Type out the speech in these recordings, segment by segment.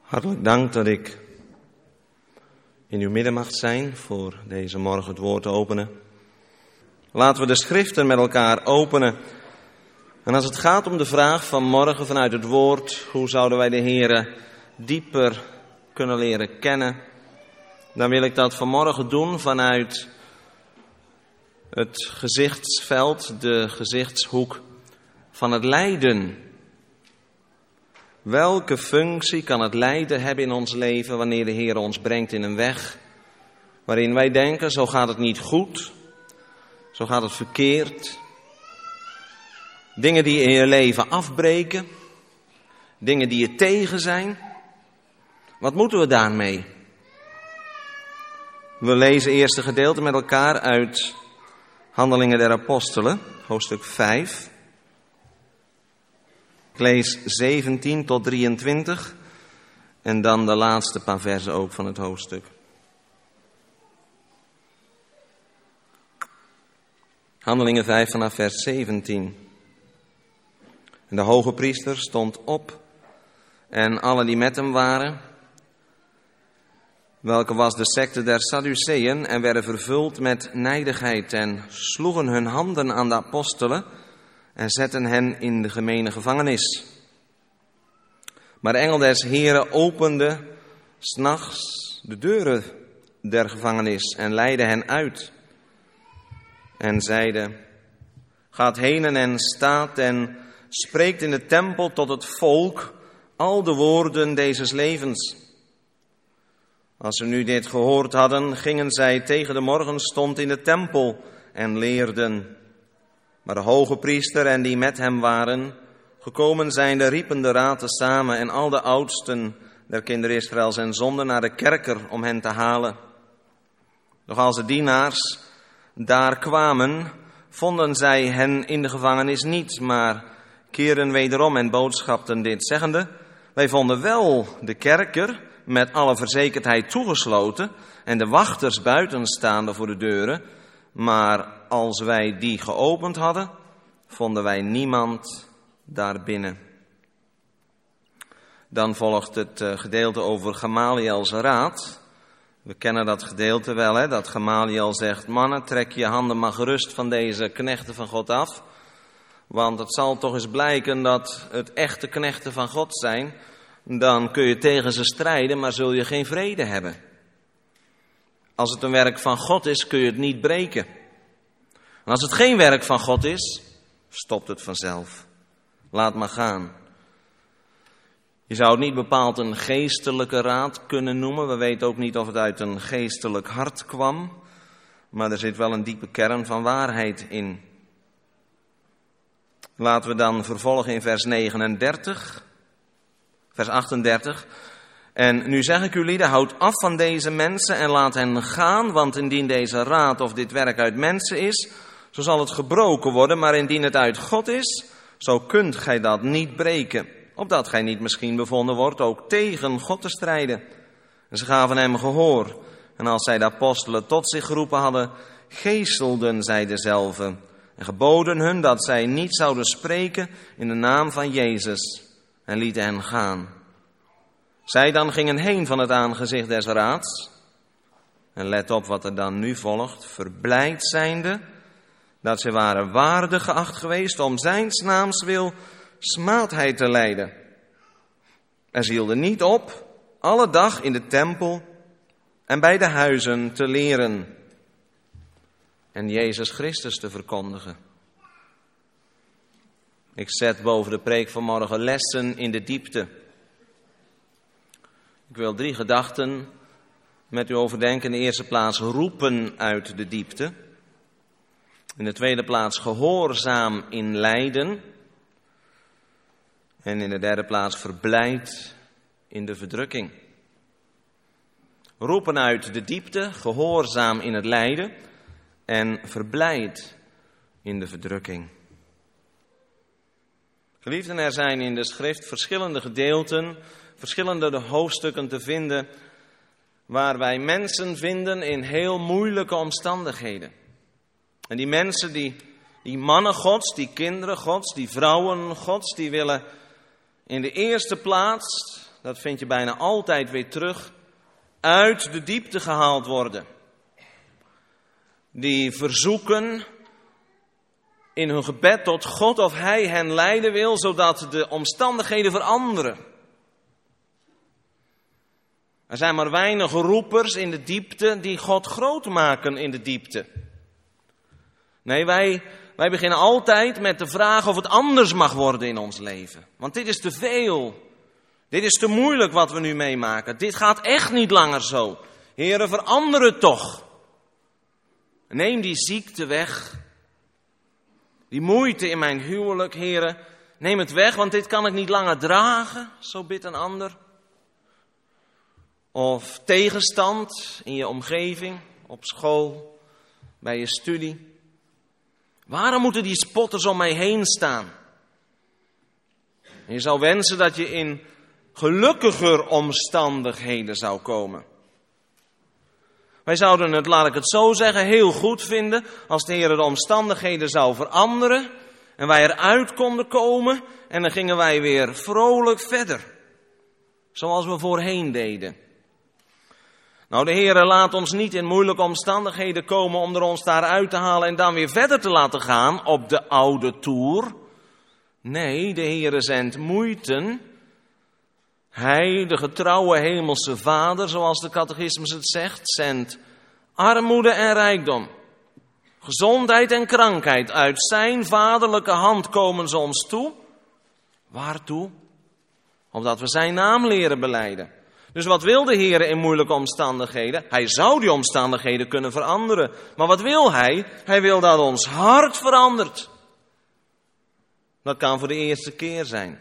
Hartelijk dank dat ik in uw midden mag zijn voor deze morgen het woord te openen. Laten we de schriften met elkaar openen. En als het gaat om de vraag van morgen vanuit het woord, hoe zouden wij de Heere dieper kunnen leren kennen, dan wil ik dat vanmorgen doen vanuit het gezichtsveld, de gezichtshoek van het lijden. Welke functie kan het lijden hebben in ons leven wanneer de Heer ons brengt in een weg waarin wij denken, zo gaat het niet goed, zo gaat het verkeerd. Dingen die in je leven afbreken, dingen die je tegen zijn. Wat moeten we daarmee? We lezen eerst een gedeelte met elkaar uit Handelingen der Apostelen, hoofdstuk 5. Ik lees 17 tot 23 en dan de laatste paar versen ook van het hoofdstuk. Handelingen 5 vanaf vers 17. En de hoge priester stond op en alle die met hem waren, welke was de secte der Sadduceeën, en werden vervuld met nijdigheid en sloegen hun handen aan de apostelen en zetten hen in de gemene gevangenis. Maar de engel des Heren opende 's nachts de deuren der gevangenis en leidde hen uit. En zeide: gaat heen en staat en spreekt in de tempel tot het volk al de woorden dezes levens. Als ze nu dit gehoord hadden, gingen zij tegen de morgenstond in de tempel en leerden. Maar de hoge priester en die met hem waren, gekomen zijnde, riepen de raad samen en al de oudsten der kinderen Israëls en zonden naar de kerker om hen te halen. Doch als de dienaars daar kwamen, vonden zij hen in de gevangenis niet, maar keerden wederom en boodschapten dit, zeggende: wij vonden wel de kerker met alle verzekerdheid toegesloten en de wachters buiten staande voor de deuren, maar als wij die geopend hadden, vonden wij niemand daarbinnen. Dan volgt het gedeelte over Gamaliels raad. We kennen dat gedeelte wel, hè? Dat Gamaliel zegt: mannen, trek je handen maar gerust van deze knechten van God af. Want het zal toch eens blijken dat het echte knechten van God zijn. Dan kun je tegen ze strijden, maar zul je geen vrede hebben. Als het een werk van God is, kun je het niet breken. En als het geen werk van God is, stopt het vanzelf. Laat maar gaan. Je zou het niet bepaald een geestelijke raad kunnen noemen. We weten ook niet of het uit een geestelijk hart kwam. Maar er zit wel een diepe kern van waarheid in. Laten we dan vervolgen in vers 39. Vers 38. En nu zeg ik u lieden, houd af van deze mensen en laat hen gaan. Want indien deze raad of dit werk uit mensen is, zo zal het gebroken worden. Maar indien het uit God is, zo kunt gij dat niet breken. Opdat gij niet misschien bevonden wordt ook tegen God te strijden. En ze gaven hem gehoor. En als zij de apostelen tot zich geroepen hadden, geeselden zij dezelve. En geboden hun dat zij niet zouden spreken in de naam van Jezus. En lieten hen gaan. Zij dan gingen heen van het aangezicht des raads. En let op wat er dan nu volgt. Verblijd zijnde dat zij waren waardig geacht geweest om zijns naams wil smaadheid te lijden. En ze hielden niet op, alle dag in de tempel en bij de huizen te leren. En Jezus Christus te verkondigen. Ik zet boven de preek van morgen lessen in de diepte. Ik wil 3 gedachten met u overdenken. In de eerste plaats roepen uit de diepte. In de tweede plaats gehoorzaam in lijden. En in de derde plaats verblijd in de verdrukking. Roepen uit de diepte, gehoorzaam in het lijden en verblijd in de verdrukking. Geliefden, er zijn in de schrift verschillende gedeelten, verschillende hoofdstukken te vinden, waar wij mensen vinden in heel moeilijke omstandigheden. En die mensen, die mannen Gods, die kinderen Gods, die vrouwen Gods, die willen in de eerste plaats dat vind je bijna altijd weer terug, uit de diepte gehaald worden. Die verzoeken in hun gebed tot God of Hij hen leiden wil, zodat de omstandigheden veranderen. Er zijn maar weinig roepers in de diepte die God groot maken in de diepte. Nee, wij beginnen altijd met de vraag of het anders mag worden in ons leven. Want dit is te veel. Dit is te moeilijk wat we nu meemaken. Dit gaat echt niet langer zo. Heere, verander het toch. Neem die ziekte weg. Die moeite in mijn huwelijk, Heere. Neem het weg, want dit kan ik niet langer dragen. Zo bidt een ander. Of tegenstand in je omgeving, op school, bij je studie. Waarom moeten die spotters om mij heen staan? En je zou wensen dat je in gelukkiger omstandigheden zou komen. Wij zouden het, laat ik het zo zeggen, heel goed vinden als de Heer de omstandigheden zou veranderen en wij eruit konden komen en dan gingen wij weer vrolijk verder. Zoals we voorheen deden. Nou, de Heer laat ons niet in moeilijke omstandigheden komen om er ons daaruit te halen en dan weer verder te laten gaan op de oude toer. Nee, de Heer zendt moeiten. Hij, de getrouwe hemelse Vader, zoals de catechismus het zegt, zendt armoede en rijkdom, gezondheid en krankheid. Uit zijn vaderlijke hand komen ze ons toe. Waartoe? Omdat we zijn naam leren belijden. Dus wat wil de Heer in moeilijke omstandigheden? Hij zou die omstandigheden kunnen veranderen. Maar wat wil Hij? Hij wil dat ons hart verandert. Dat kan voor de eerste keer zijn.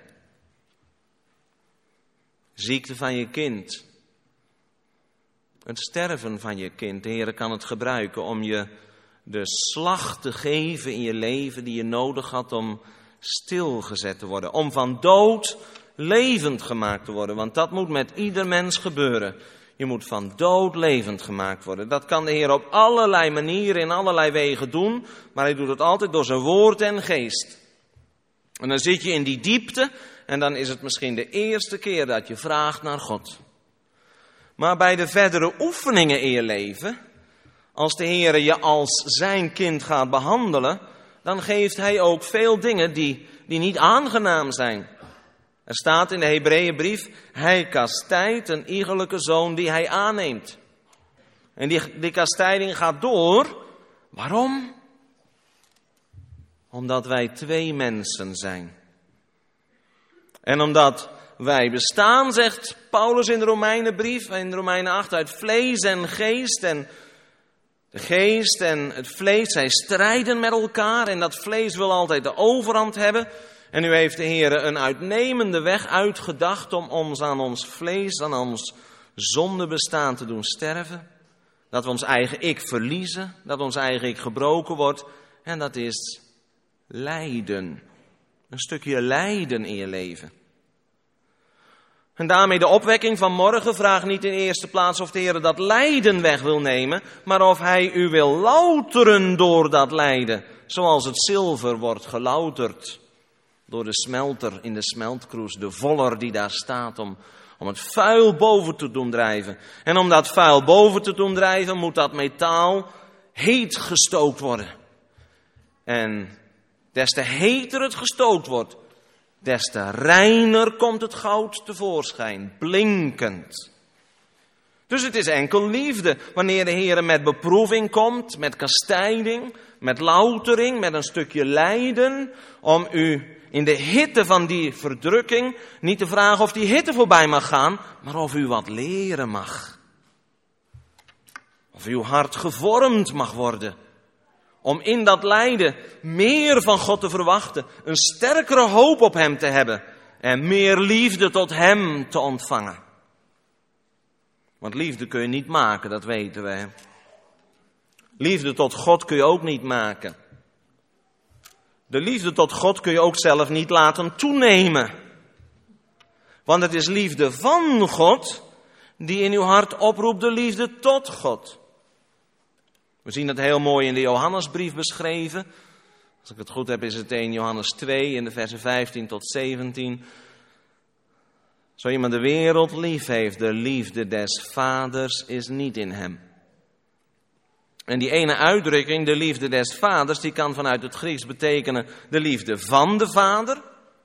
Ziekte van je kind. Het sterven van je kind. De Heer kan het gebruiken om je de slag te geven in je leven die je nodig had om stilgezet te worden. Om van dood levend gemaakt te worden. Want dat moet met ieder mens gebeuren. Je moet van dood levend gemaakt worden. Dat kan de Heer op allerlei manieren, in allerlei wegen doen. Maar Hij doet het altijd door zijn woord en geest. En dan zit je in die diepte. En dan is het misschien de eerste keer dat je vraagt naar God. Maar bij de verdere oefeningen in je leven, als de Heer je als zijn kind gaat behandelen, dan geeft Hij ook veel dingen die niet aangenaam zijn. Er staat in de Hebreeënbrief, Hij kastijdt een iegelijke zoon die Hij aanneemt. En die kastijding gaat door. Waarom? Omdat wij twee mensen zijn. En omdat wij bestaan, zegt Paulus in de Romeinenbrief, in Romeinen 8, uit vlees en geest. En de geest en het vlees, zij strijden met elkaar. En dat vlees wil altijd de overhand hebben. En nu heeft de Heer een uitnemende weg uitgedacht om ons aan ons vlees, aan ons zondebestaan te doen sterven. Dat we ons eigen ik verliezen, dat ons eigen ik gebroken wordt. En dat is lijden. Een stukje lijden in je leven. En daarmee de opwekking van morgen. Vraag niet in eerste plaats of de Heer dat lijden weg wil nemen, maar of Hij u wil louteren door dat lijden. Zoals het zilver wordt gelouterd door de smelter in de smeltkroes, de voller die daar staat om het vuil boven te doen drijven. En om dat vuil boven te doen drijven moet dat metaal heet gestookt worden. En des te heter het gestookt wordt, des te reiner komt het goud tevoorschijn, blinkend. Dus het is enkel liefde wanneer de Heer met beproeving komt, met kastijding, met loutering, met een stukje lijden, om u in de hitte van die verdrukking niet te vragen of die hitte voorbij mag gaan, maar of u wat leren mag. Of uw hart gevormd mag worden. Om in dat lijden meer van God te verwachten, een sterkere hoop op Hem te hebben en meer liefde tot Hem te ontvangen. Want liefde kun je niet maken, dat weten we. Hè? Liefde tot God kun je ook niet maken. De liefde tot God kun je ook zelf niet laten toenemen. Want het is liefde van God die in uw hart oproept de liefde tot God. We zien dat heel mooi in de Johannesbrief beschreven. Als ik het goed heb is het 1 Johannes 2 in de versen 15 tot 17. Zo iemand de wereld lief heeft, de liefde des vaders is niet in hem. En die ene uitdrukking, de liefde des vaders, die kan vanuit het Grieks betekenen de liefde van de vader.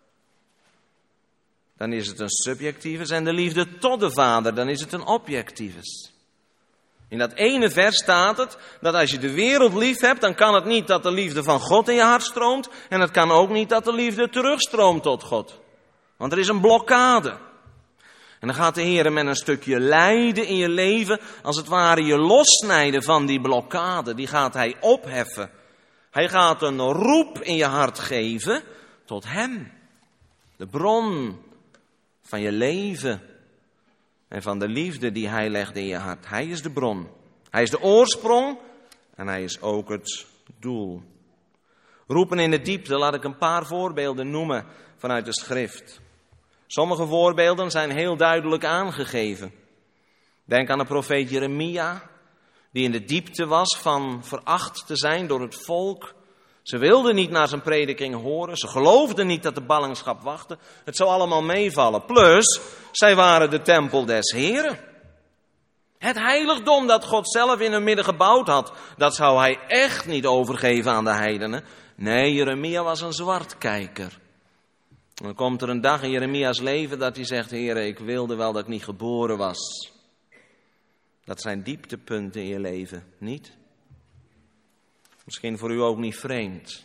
Dan is het een subjectivus. En de liefde tot de vader, dan is het een objectivus. In dat ene vers staat het dat als je de wereld lief hebt, dan kan het niet dat de liefde van God in je hart stroomt. En het kan ook niet dat de liefde terugstroomt tot God. Want er is een blokkade. En dan gaat de Heer met een stukje lijden in je leven, als het ware je lossnijden van die blokkade. Die gaat Hij opheffen. Hij gaat een roep in je hart geven tot Hem. De bron van je leven en van de liefde die Hij legt in je hart. Hij is de bron. Hij is de oorsprong en Hij is ook het doel. Roepen in de diepte, laat ik een paar voorbeelden noemen vanuit de schrift. Sommige voorbeelden zijn heel duidelijk aangegeven. Denk aan de profeet Jeremia, die in de diepte was van veracht te zijn door het volk. Ze wilden niet naar zijn prediking horen, ze geloofden niet dat de ballingschap wachtte. Het zou allemaal meevallen. Plus, zij waren de tempel des Heren. Het heiligdom dat God zelf in hun midden gebouwd had, dat zou Hij echt niet overgeven aan de heidenen. Nee, Jeremia was een zwartkijker. Dan komt er een dag in Jeremia's leven dat hij zegt: Heere, ik wilde wel dat ik niet geboren was. Dat zijn dieptepunten in je leven, niet? Misschien voor u ook niet vreemd.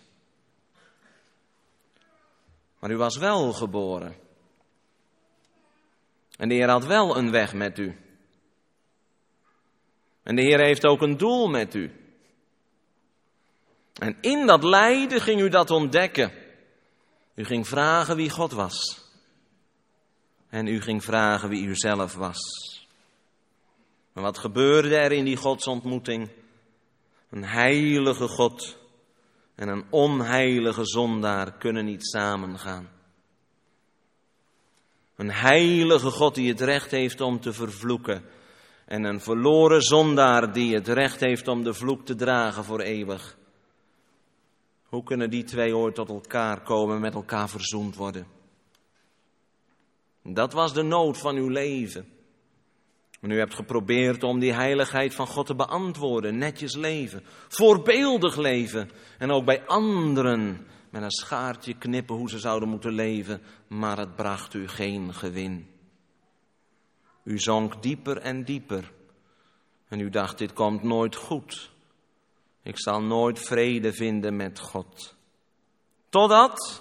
Maar u was wel geboren. En de Heer had wel een weg met u. En de Heer heeft ook een doel met u. En in dat lijden ging u dat ontdekken. U ging vragen wie God was. En u ging vragen wie u zelf was. Maar wat gebeurde er in die godsontmoeting? Een heilige God en een onheilige zondaar kunnen niet samengaan. Een heilige God die het recht heeft om te vervloeken. En een verloren zondaar die het recht heeft om de vloek te dragen voor eeuwig. Hoe kunnen die twee ooit tot elkaar komen, met elkaar verzoend worden? Dat was de nood van uw leven. En u hebt geprobeerd om die heiligheid van God te beantwoorden. Netjes leven, voorbeeldig leven. En ook bij anderen met een schaartje knippen hoe ze zouden moeten leven. Maar het bracht u geen gewin. U zonk dieper en dieper. En u dacht, dit komt nooit goed. Ik zal nooit vrede vinden met God. Totdat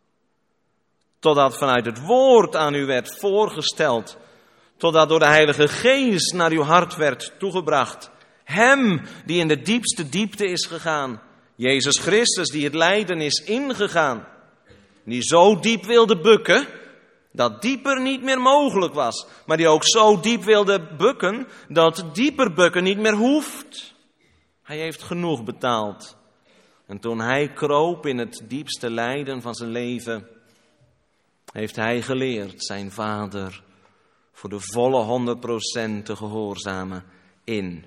vanuit het woord aan u werd voorgesteld. Totdat door de Heilige Geest naar uw hart werd toegebracht. Hem die in de diepste diepte is gegaan. Jezus Christus die het lijden is ingegaan. Die zo diep wilde bukken, dat dieper niet meer mogelijk was. Maar die ook zo diep wilde bukken, dat dieper bukken niet meer hoeft. Hij heeft genoeg betaald. En toen hij kroop in het diepste lijden van zijn leven, heeft hij geleerd zijn Vader voor de volle 100% te gehoorzamen in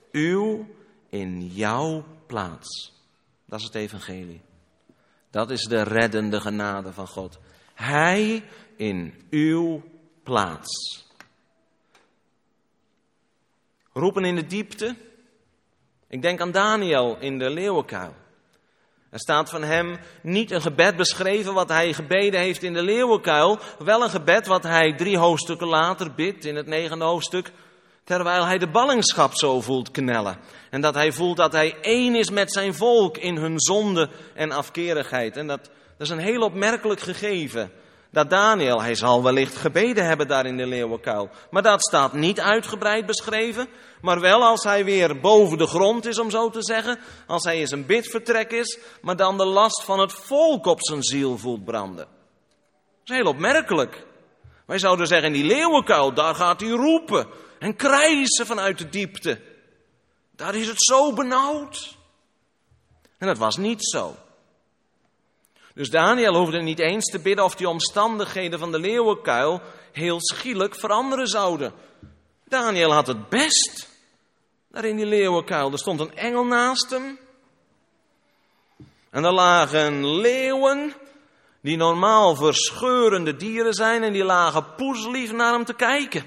jouw plaats. Dat is het evangelie. Dat is de reddende genade van God. Hij in uw plaats. Roepen in de diepte. Ik denk aan Daniel in de leeuwenkuil. Er staat van hem niet een gebed beschreven wat hij gebeden heeft in de leeuwenkuil. Wel een gebed wat hij 3 hoofdstukken later bidt in het 9e hoofdstuk. Terwijl hij de ballingschap zo voelt knellen. En dat hij voelt dat hij één is met zijn volk in hun zonde en afkerigheid. En dat is een heel opmerkelijk gegeven. Dat Daniel, hij zal wellicht gebeden hebben daar in de leeuwenkuil. Maar dat staat niet uitgebreid beschreven. Maar wel als hij weer boven de grond is, om zo te zeggen. Als hij in zijn bidvertrek is. Maar dan de last van het volk op zijn ziel voelt branden. Dat is heel opmerkelijk. Wij zouden zeggen, in die leeuwenkuil, daar gaat hij roepen. En krijsen vanuit de diepte. Daar is het zo benauwd. En dat was niet zo. Dus Daniel hoefde niet eens te bidden of die omstandigheden van de leeuwenkuil heel schielijk veranderen zouden. Daniel had het best daar in die leeuwenkuil. Er stond een engel naast hem. En er lagen leeuwen Die normaal verscheurende dieren zijn en die lagen poeslief naar hem te kijken.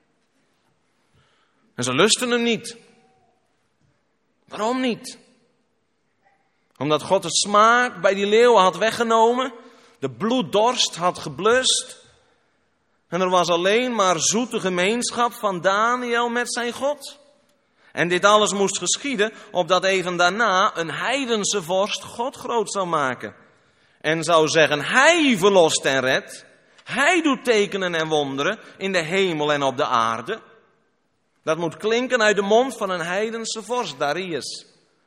En ze lusten hem niet. Waarom niet? Omdat God de smaak bij die leeuwen had weggenomen, de bloeddorst had geblust. En er was alleen maar zoete gemeenschap van Daniel met zijn God. En dit alles moest geschieden, opdat even daarna een heidense vorst God groot zou maken. En zou zeggen, hij verlost en redt. Hij doet tekenen en wonderen in de hemel en op de aarde. Dat moet klinken uit de mond van een heidense vorst, Darius.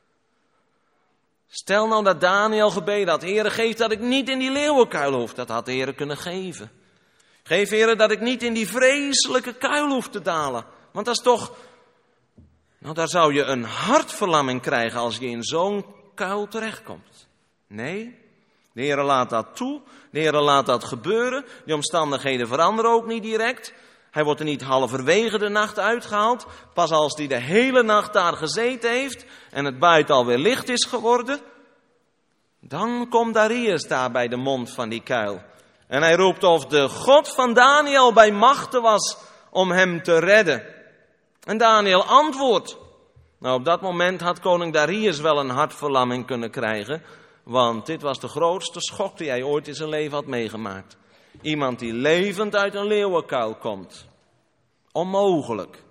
Stel nou dat Daniel gebeden had, Heere, geef dat ik niet in die leeuwenkuil hoef. Dat had de Heere kunnen geven. Geef, Heere, dat ik niet in die vreselijke kuil hoef te dalen. Want dat is toch, nou daar zou je een hartverlamming krijgen als je in zo'n kuil terechtkomt. Nee, de Heere laat dat toe. De Heere laat dat gebeuren. Die omstandigheden veranderen ook niet direct. Hij wordt er niet halverwege de nacht uitgehaald. Pas als hij de hele nacht daar gezeten heeft en het buiten alweer licht is geworden. Dan komt Darius daar bij de mond van die kuil. En hij roept of de God van Daniel bij machte was om hem te redden. En Daniel antwoordt. Nou, op dat moment had koning Darius wel een hartverlamming kunnen krijgen. Want dit was de grootste schok die hij ooit in zijn leven had meegemaakt. Iemand die levend uit een leeuwenkuil komt. Onmogelijk.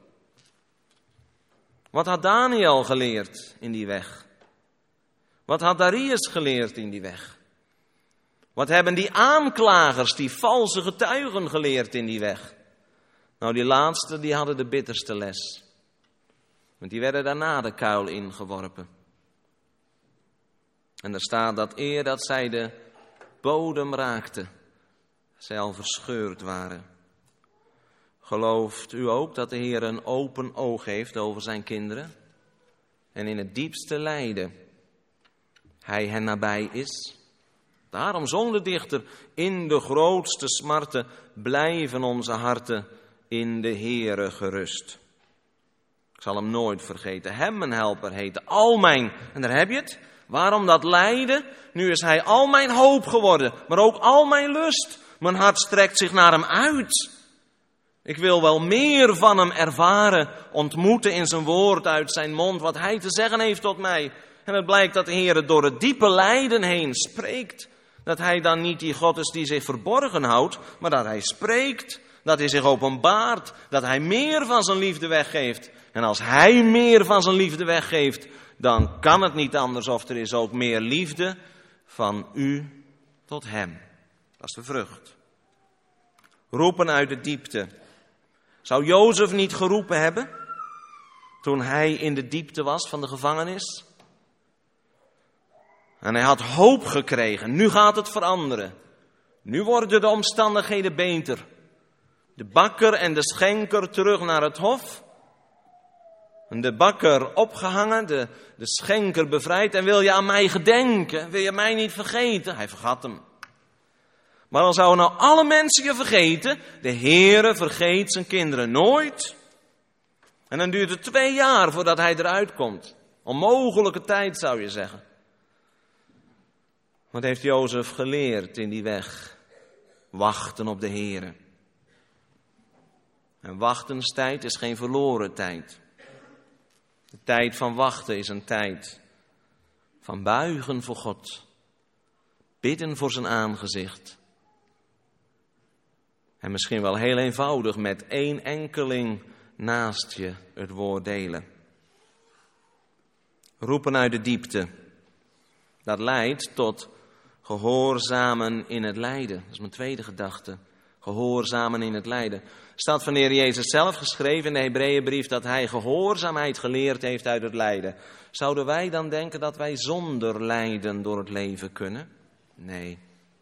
Wat had Daniel geleerd in die weg? Wat had Darius geleerd in die weg? Wat hebben die aanklagers, die valse getuigen geleerd in die weg? Nou, die laatste, die hadden de bitterste les. Want die werden daarna de kuil ingeworpen. En er staat dat eer dat zij de bodem raakten, zij al verscheurd waren. Gelooft u ook dat de Heer een open oog heeft over zijn kinderen? En in het diepste lijden hij hen nabij is? Daarom zong de dichter, in de grootste smarten blijven onze harten in de Heere gerust. Ik zal hem nooit vergeten, hem mijn helper heten, al mijn, en daar heb je het. Waarom dat lijden? Nu is hij al mijn hoop geworden, maar ook al mijn lust. Mijn hart strekt zich naar hem uit. Ik wil wel meer van hem ervaren, ontmoeten in zijn woord uit zijn mond, wat hij te zeggen heeft tot mij. En het blijkt dat de Heer door het diepe lijden heen spreekt. Dat hij dan niet die God is die zich verborgen houdt, maar dat hij spreekt. Dat hij zich openbaart, dat hij meer van zijn liefde weggeeft. En als hij meer van zijn liefde weggeeft, dan kan het niet anders of er is ook meer liefde van u tot hem. Dat is de vrucht. Roepen uit de diepte. Zou Jozef niet geroepen hebben toen hij in de diepte was van de gevangenis? En hij had hoop gekregen. Nu gaat het veranderen. Nu worden de omstandigheden beter. De bakker en de schenker terug naar het hof. En de bakker opgehangen, de schenker bevrijd. En wil je aan mij gedenken? Wil je mij niet vergeten? Hij vergat hem. Maar dan zouden nou alle mensen je vergeten. De Heere vergeet zijn kinderen nooit. En dan duurt het 2 jaar voordat hij eruit komt. Onmogelijke tijd zou je zeggen. Wat heeft Jozef geleerd in die weg? Wachten op de Heere. En wachtenstijd is geen verloren tijd. De tijd van wachten is een tijd van buigen voor God. Bidden voor zijn aangezicht. En misschien wel heel eenvoudig met 1 enkeling naast je het woord delen. Roepen uit de diepte. Dat leidt tot gehoorzamen in het lijden. Dat is mijn tweede gedachte. Gehoorzamen in het lijden. Staat van de Heer Jezus zelf geschreven in de Hebreeënbrief dat hij gehoorzaamheid geleerd heeft uit het lijden. Zouden wij dan denken dat wij zonder lijden door het leven kunnen? Nee.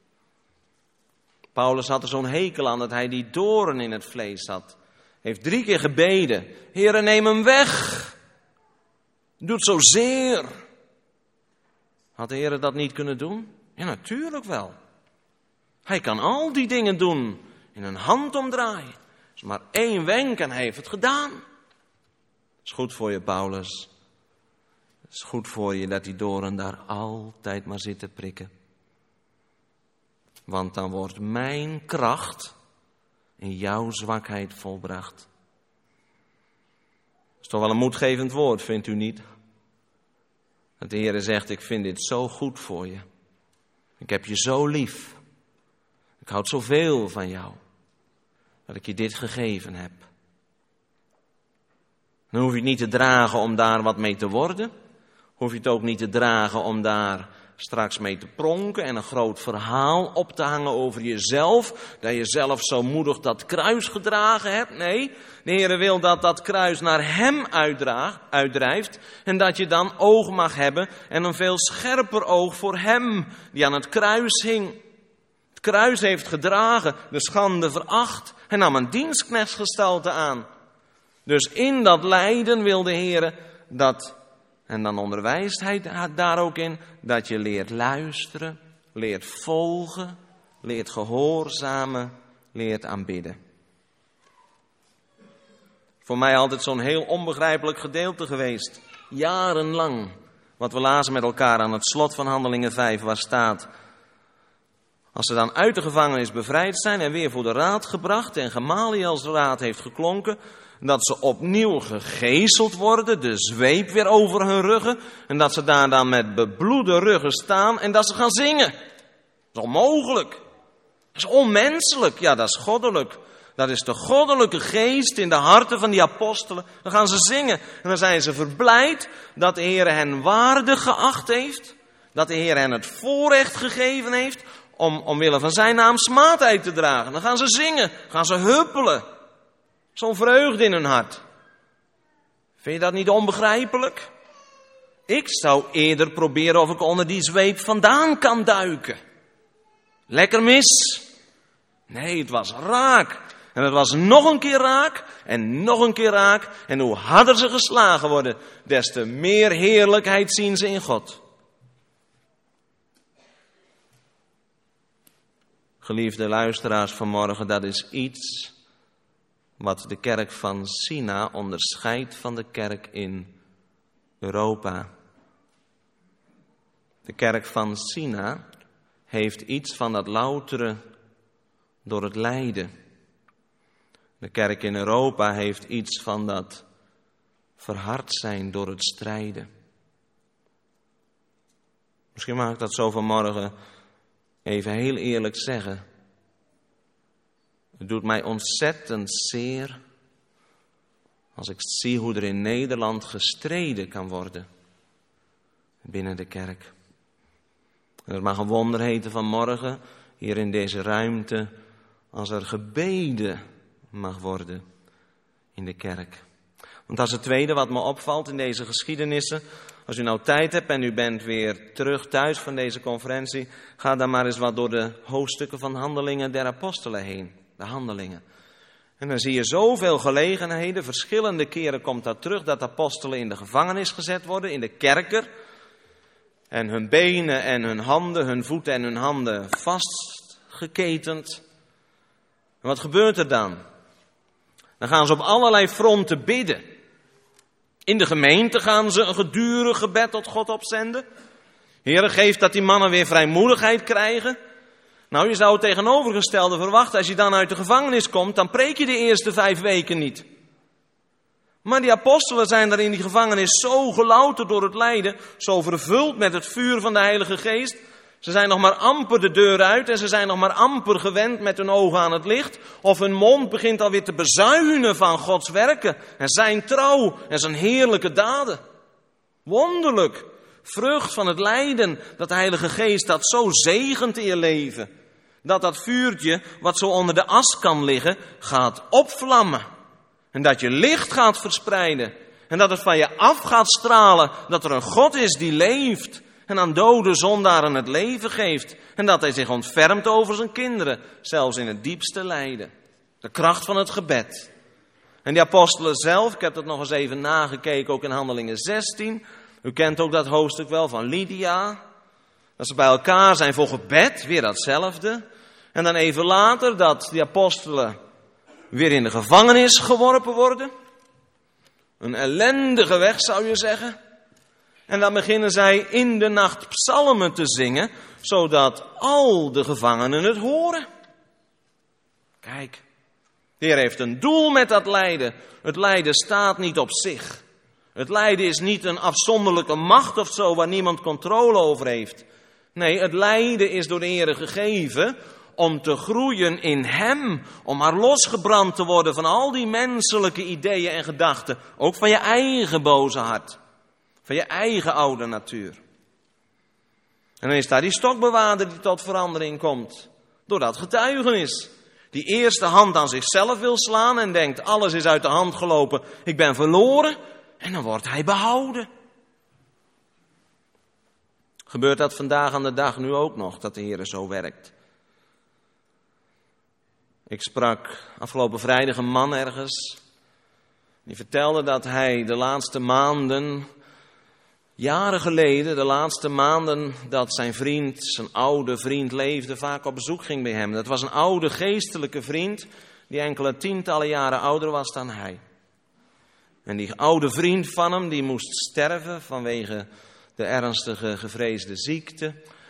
Paulus had er zo'n hekel aan dat hij die doorn in het vlees had. Heeft 3 keer gebeden. Heere, neem hem weg. Doet zo zeer. Had de Heer dat niet kunnen doen? Ja, natuurlijk wel. Hij kan al die dingen doen. In een handomdraai. Er is maar 1 wenk en hij heeft het gedaan. Het is goed voor je, Paulus. Het is goed voor je dat die doorn daar altijd maar zit te prikken. Want dan wordt mijn kracht in jouw zwakheid volbracht. Dat is toch wel een moedgevend woord, vindt u niet? Dat de Heer zegt, ik vind dit zo goed voor je. Ik heb je zo lief. Ik houd zoveel van jou. Dat ik je dit gegeven heb. Dan hoef je het niet te dragen om daar wat mee te worden. Hoef je het ook niet te dragen om daar straks mee te pronken en een groot verhaal op te hangen over jezelf. Dat je zelf zo moedig dat kruis gedragen hebt. Nee, de Heer wil dat dat kruis naar hem uitdrijft. En dat je dan oog mag hebben en een veel scherper oog voor hem die aan het kruis hing. Het kruis heeft gedragen, de schande veracht en nam een dienstknechtsgestalte aan. Dus in dat lijden wil de Heer dat, en dan onderwijst hij daar ook in, dat je leert luisteren, leert volgen, leert gehoorzamen, leert aanbidden. Voor mij altijd zo'n heel onbegrijpelijk gedeelte geweest, jarenlang. Wat we lazen met elkaar aan het slot van Handelingen 5, waar staat: als ze dan uit de gevangenis bevrijd zijn en weer voor de raad gebracht en Gamaliels raad heeft geklonken, dat ze opnieuw gegezeld worden, de zweep weer over hun ruggen, en dat ze daar dan met bebloede ruggen staan en dat ze gaan zingen. Dat is onmogelijk. Dat is onmenselijk. Ja, dat is goddelijk. Dat is de goddelijke geest in de harten van die apostelen. Dan gaan ze zingen en dan zijn ze verblijd dat de Heer hen waardig geacht heeft, dat de Heer hen het voorrecht gegeven heeft om omwille van zijn naam smaad uit te dragen. Dan gaan ze zingen, gaan ze huppelen. Zo'n vreugde in hun hart. Vind je dat niet onbegrijpelijk? Ik zou eerder proberen of ik onder die zweep vandaan kan duiken. Lekker mis. Nee, het was raak. En het was nog een keer raak en nog een keer raak. En hoe harder ze geslagen worden, des te meer heerlijkheid zien ze in God. Geliefde luisteraars vanmorgen, dat is iets wat de kerk van China onderscheidt van de kerk in Europa. De kerk van China heeft iets van dat loutere door het lijden. De kerk in Europa heeft iets van dat verhard zijn door het strijden. Misschien mag ik dat zo vanmorgen even heel eerlijk zeggen. Het doet mij ontzettend zeer als ik zie hoe er in Nederland gestreden kan worden binnen de kerk. En het mag een wonder heten vanmorgen hier in deze ruimte als er gebeden mag worden in de kerk. Want dat is het tweede wat me opvalt in deze geschiedenissen. Als u nou tijd hebt en u bent weer terug thuis van deze conferentie, ga dan maar eens wat door de hoofdstukken van Handelingen der Apostelen heen. De Handelingen. En dan zie je zoveel gelegenheden, verschillende keren komt dat terug, dat apostelen in de gevangenis gezet worden, in de kerker. En hun benen en hun handen, hun voeten en hun handen vastgeketend. En wat gebeurt er dan? Dan gaan ze op allerlei fronten bidden. In de gemeente gaan ze een gedurig gebed tot God opzenden. Heere, geef dat die mannen weer vrijmoedigheid krijgen. Nou, je zou het tegenovergestelde verwachten. Als je dan uit de gevangenis komt, dan preek je de eerste 5 weken niet. Maar die apostelen zijn er in die gevangenis zo gelouterd door het lijden, zo vervuld met het vuur van de Heilige Geest. Ze zijn nog maar amper de deur uit en ze zijn nog maar amper gewend met hun ogen aan het licht. Of hun mond begint alweer te bezuinen van Gods werken en zijn trouw en zijn heerlijke daden. Wonderlijk, vrucht van het lijden, dat de Heilige Geest dat zo zegent in je leven. Dat dat vuurtje, wat zo onder de as kan liggen, gaat opvlammen. En dat je licht gaat verspreiden. En dat het van je af gaat stralen, dat er een God is die leeft. En aan dode zondaren het leven geeft. En dat hij zich ontfermt over zijn kinderen, zelfs in het diepste lijden. De kracht van het gebed. En die apostelen zelf, ik heb dat nog eens even nagekeken, ook in Handelingen 16. U kent ook dat hoofdstuk wel van Lydia. Dat ze bij elkaar zijn voor gebed, weer datzelfde. En dan even later dat die apostelen weer in de gevangenis geworpen worden. Een ellendige weg zou je zeggen. En dan beginnen zij in de nacht psalmen te zingen, zodat al de gevangenen het horen. Kijk, de Heer heeft een doel met dat lijden. Het lijden staat niet op zich. Het lijden is niet een afzonderlijke macht of zo waar niemand controle over heeft. Nee, het lijden is door de Heer gegeven om te groeien in Hem. Om maar losgebrand te worden van al die menselijke ideeën en gedachten. Ook van je eigen boze hart. Van je eigen oude natuur. En dan is daar die stokbewaarder die tot verandering komt. Door dat getuigenis. Die eerst de hand aan zichzelf wil slaan en denkt, alles is uit de hand gelopen, ik ben verloren. En dan wordt hij behouden. Gebeurt dat vandaag aan de dag nu ook nog, dat de Heer zo werkt? Ik sprak afgelopen vrijdag een man ergens. Die vertelde dat hij de laatste maanden, jaren geleden, de laatste maanden dat zijn oude vriend leefde, vaak op bezoek ging bij hem. Dat was een oude geestelijke vriend die enkele tientallen jaren ouder was dan hij. En die oude vriend van hem, die moest sterven vanwege de ernstige gevreesde ziekte.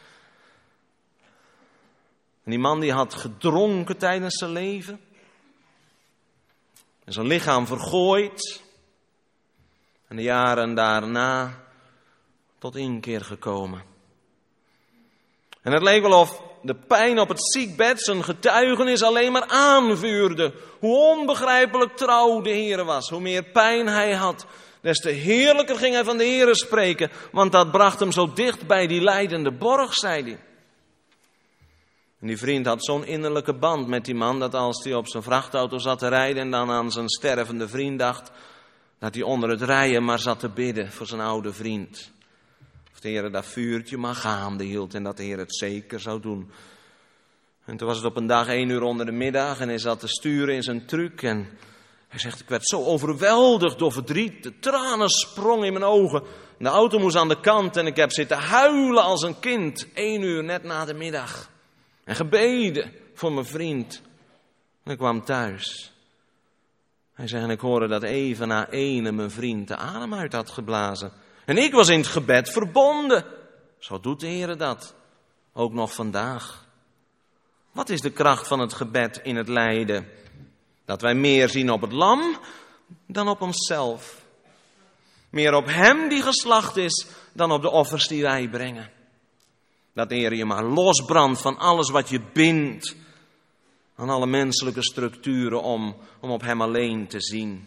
En die man die had gedronken tijdens zijn leven. En zijn lichaam vergooid. En de jaren daarna tot inkeer gekomen. En het leek wel of de pijn op het ziekbed zijn getuigenis alleen maar aanvuurde. Hoe onbegrijpelijk trouw de Heer was. Hoe meer pijn hij had, des te heerlijker ging hij van de Heer spreken. Want dat bracht hem zo dicht bij die lijdende borg, zei hij. En die vriend had zo'n innerlijke band met die man, dat als hij op zijn vrachtauto zat te rijden en dan aan zijn stervende vriend dacht, dat hij onder het rijden maar zat te bidden voor zijn oude vriend. Of de Heer dat vuurtje maar gaande hield en dat de Heer het zeker zou doen. En toen was het op een dag 1 uur onder de middag en hij zat te sturen in zijn truck en hij zegt, ik werd zo overweldigd door verdriet, de tranen sprongen in mijn ogen. De auto moest aan de kant en ik heb zitten huilen als een kind, 1 uur net na de middag. En gebeden voor mijn vriend. En ik kwam thuis. Hij zei, en ik hoorde dat even na 1 mijn vriend de adem uit had geblazen. En ik was in het gebed verbonden. Zo doet de Heer dat. Ook nog vandaag. Wat is de kracht van het gebed in het lijden? Dat wij meer zien op het lam dan op onszelf. Meer op Hem die geslacht is dan op de offers die wij brengen. Dat de Heer je maar losbrandt van alles wat je bindt. Aan alle menselijke structuren om op Hem alleen te zien.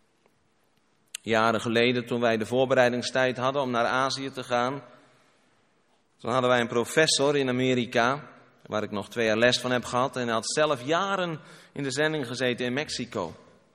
Jaren geleden, toen wij de voorbereidingstijd hadden om naar Azië te gaan. Toen hadden wij een professor in Amerika, waar ik nog 2 jaar les van heb gehad. En hij had zelf jaren in de zending gezeten in Mexico.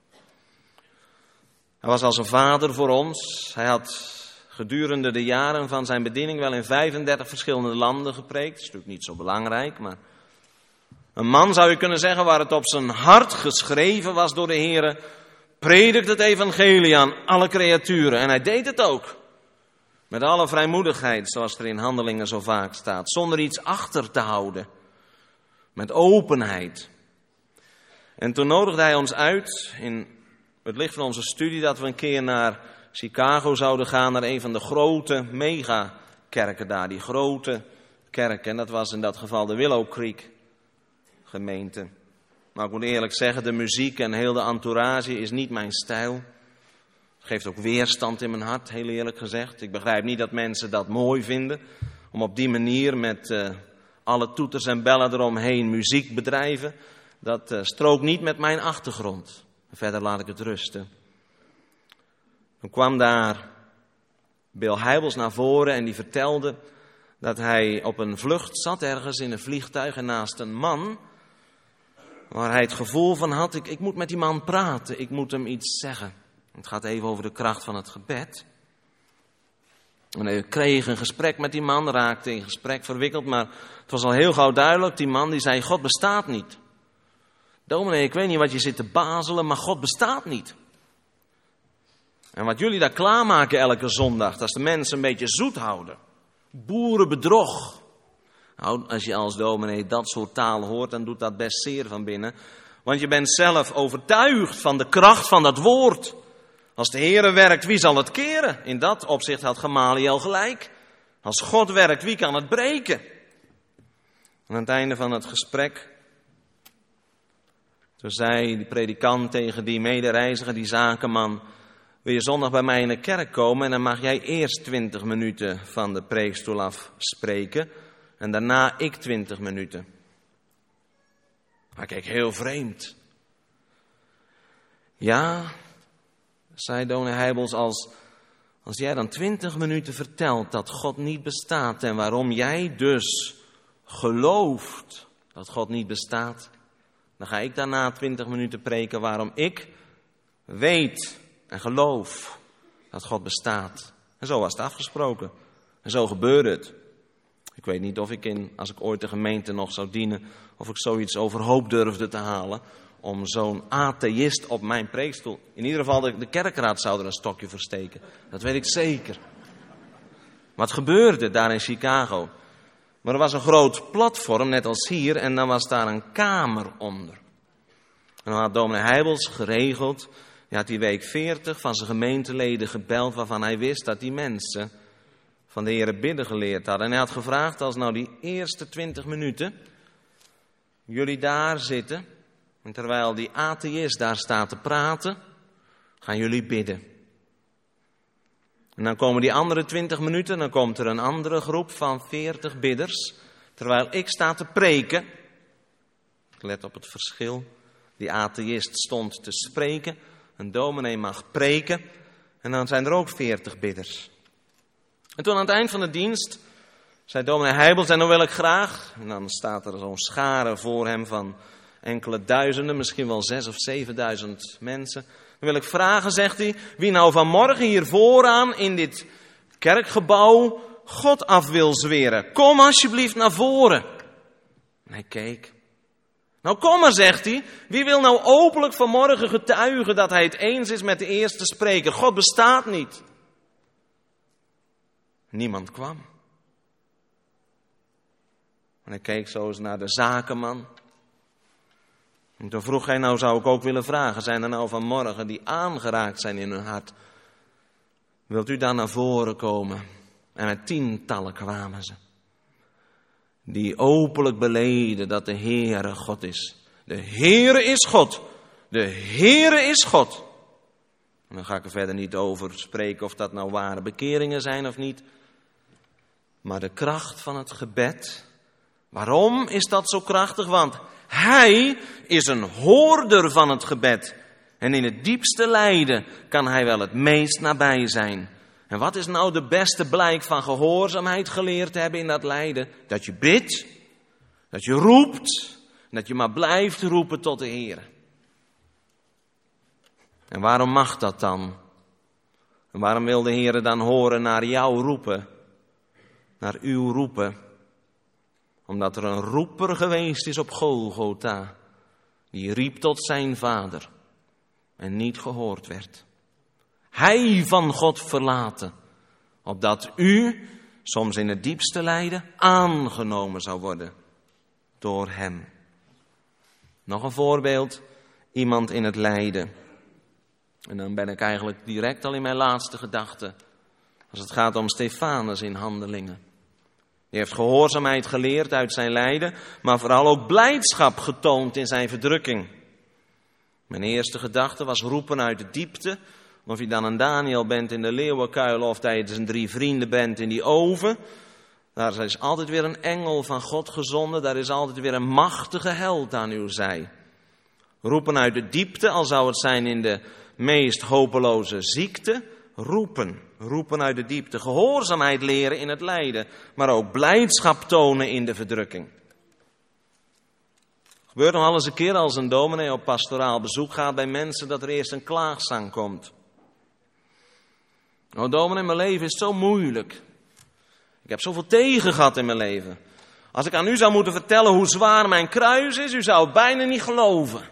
Hij was als een vader voor ons. Hij had gedurende de jaren van zijn bediening wel in 35 verschillende landen gepreekt. Dat is natuurlijk niet zo belangrijk, maar een man zou je kunnen zeggen waar het op zijn hart geschreven was door de Heer. Predikt het evangelie aan alle creaturen. En hij deed het ook. Met alle vrijmoedigheid, zoals er in Handelingen zo vaak staat. Zonder iets achter te houden. Met openheid. En toen nodigde hij ons uit in het licht van onze studie dat we een keer naar Chicago zouden gaan, naar een van de grote megakerken daar. Die grote kerk. En dat was in dat geval de Willow Creek gemeente. Maar ik moet eerlijk zeggen, de muziek en heel de entourage is niet mijn stijl. Het geeft ook weerstand in mijn hart, heel eerlijk gezegd. Ik begrijp niet dat mensen dat mooi vinden. Om op die manier met alle toeters en bellen eromheen muziek bedrijven. Dat strookt niet met mijn achtergrond. Verder laat ik het rusten. Toen kwam daar Bill Hybels naar voren en die vertelde dat hij op een vlucht zat ergens in een vliegtuig en naast een man waar hij het gevoel van had, ik moet met die man praten, ik moet hem iets zeggen. Het gaat even over de kracht van het gebed. En hij kreeg een gesprek met die man, raakte in gesprek verwikkeld, maar het was al heel gauw duidelijk, die man die zei, God bestaat niet. Dominee, ik weet niet wat je zit te bazelen, maar God bestaat niet. En wat jullie daar klaarmaken elke zondag, dat is de mensen een beetje zoet houden. Boerenbedrog. Nou, als je als dominee dat soort taal hoort, dan doet dat best zeer van binnen. Want je bent zelf overtuigd van de kracht van dat woord. Als de Heere werkt, wie zal het keren? In dat opzicht had Gamaliel gelijk. Als God werkt, wie kan het breken? Aan het einde van het gesprek, toen zei die predikant tegen die medereiziger, die zakenman: wil je zondag bij mij in de kerk komen en dan mag jij eerst 20 minuten van de preekstoel af spreken en daarna ik 20 minuten. Hij keek heel vreemd. Ja, zei dominee Heibels, als jij dan 20 minuten vertelt dat God niet bestaat en waarom jij dus gelooft dat God niet bestaat, dan ga ik daarna 20 minuten preken waarom ik weet en geloof dat God bestaat. En zo was het afgesproken. En zo gebeurde het. Ik weet niet of als ik ooit de gemeente nog zou dienen, of ik zoiets overhoop durfde te halen om zo'n atheïst op mijn preekstoel. In ieder geval de kerkraad zou er een stokje voor steken. Dat weet ik zeker. Wat gebeurde daar in Chicago? Maar er was een groot platform, net als hier, en dan was daar een kamer onder. En dan had dominee Heibels geregeld. Hij had die week 40 van zijn gemeenteleden gebeld, waarvan hij wist dat die mensen van de Heere bidden geleerd hadden. En hij had gevraagd, als nou die eerste 20 minuten jullie daar zitten, en terwijl die atheïst daar staat te praten, gaan jullie bidden. En dan komen die andere 20 minuten, dan komt er een andere groep van 40 bidders, terwijl ik sta te preken. Let op het verschil. Die atheïst stond te spreken, een dominee mag preken, en dan zijn er ook 40 bidders. En toen aan het eind van de dienst zei dominee Heibels, en dan wil ik graag, en dan staat er zo'n schare voor hem van enkele duizenden, misschien wel 6.000 of 7.000 mensen. Dan wil ik vragen, zegt hij, wie nou vanmorgen hier vooraan in dit kerkgebouw God af wil zweren. Kom alsjeblieft naar voren. En hij keek. Nou kom maar, zegt hij, wie wil nou openlijk vanmorgen getuigen dat hij het eens is met de eerste spreker? God bestaat niet. Niemand kwam. En hij keek zo eens naar de zakenman. En toen vroeg hij, nou zou ik ook willen vragen, zijn er nou vanmorgen die aangeraakt zijn in hun hart? Wilt u dan naar voren komen? En met tientallen kwamen ze. Die openlijk beleden dat de Heere God is. De Heere is God. De Heere is God. En dan ga ik er verder niet over spreken of dat nou ware bekeringen zijn of niet. Maar de kracht van het gebed. Waarom is dat zo krachtig? Want Hij is een hoorder van het gebed. En in het diepste lijden kan Hij wel het meest nabij zijn. En wat is nou de beste blijk van gehoorzaamheid geleerd te hebben in dat lijden? Dat je bidt, dat je roept, dat je maar blijft roepen tot de Heer. En waarom mag dat dan? En waarom wil de Heer dan horen naar jou roepen? Naar uw roepen? Omdat er een roeper geweest is op Golgotha. Die riep tot zijn vader. En niet gehoord werd. Hij van God verlaten. Opdat u, soms in het diepste lijden, aangenomen zou worden. Door hem. Nog een voorbeeld. Iemand in het lijden. En dan ben ik eigenlijk direct al in mijn laatste gedachte. Als het gaat om Stefanus in Handelingen. Die heeft gehoorzaamheid geleerd uit zijn lijden, maar vooral ook blijdschap getoond in zijn verdrukking. Mijn eerste gedachte was roepen uit de diepte. Of je dan een Daniel bent in de leeuwenkuil of tijdens een 3 vrienden bent in die oven. Daar is altijd weer een engel van God gezonden. Daar is altijd weer een machtige held aan uw zij. Roepen uit de diepte, al zou het zijn in de meest hopeloze ziekte. Roepen uit de diepte. Gehoorzaamheid leren in het lijden. Maar ook blijdschap tonen in de verdrukking. Het gebeurt nog al eens een keer als een dominee op pastoraal bezoek gaat bij mensen dat er eerst een klaagzang komt. Nou dominee, mijn leven is zo moeilijk. Ik heb zoveel tegen gehad in mijn leven. Als ik aan u zou moeten vertellen hoe zwaar mijn kruis is, u zou het bijna niet geloven.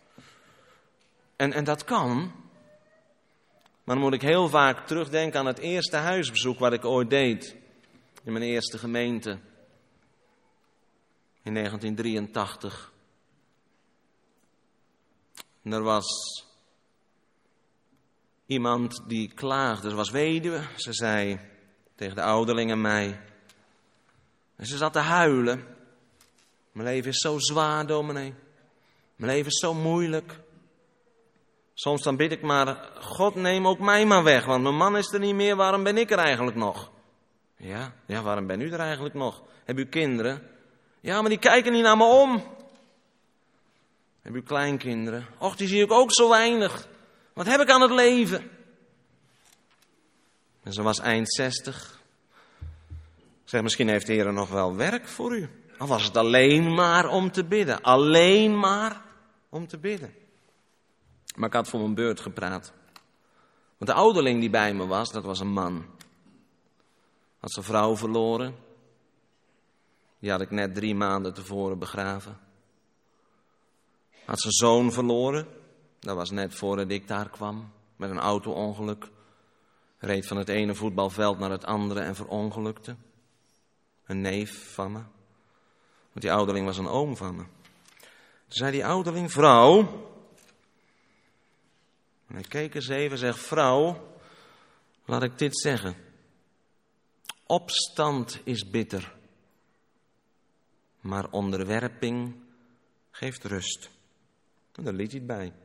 En dat kan. Maar dan moet ik heel vaak terugdenken aan het eerste huisbezoek wat ik ooit deed. In mijn eerste gemeente. In 1983. En er was Iemand die klaagde, ze was weduwe, ze zei tegen de ouderling en mij. En ze zat te huilen. Mijn leven is zo zwaar, dominee. Mijn leven is zo moeilijk. Soms dan bid ik maar, God neem ook mij maar weg, want mijn man is er niet meer, waarom ben ik er eigenlijk nog? Ja, waarom ben u er eigenlijk nog? Heb u kinderen? Ja, maar die kijken niet naar me om. Heb u kleinkinderen? Och, die zie ik ook zo weinig. Wat heb ik aan het leven? En ze was eind 60. Ik zeg, misschien heeft de Heer nog wel werk voor u. Al was het alleen maar om te bidden. Alleen maar om te bidden. Maar ik had voor mijn beurt gepraat. Want de ouderling die bij me was, dat was een man. Had zijn vrouw verloren. Die had ik net 3 maanden tevoren begraven. Had zijn zoon verloren. Dat was net voordat ik daar kwam. Met een auto-ongeluk. Reed van het ene voetbalveld naar het andere en verongelukte. Een neef van me. Want die ouderling was een oom van me. Toen zei die ouderling, vrouw. En hij keek eens even en zegt, vrouw, laat ik dit zeggen. Opstand is bitter. Maar onderwerping geeft rust. En daar liet hij het bij.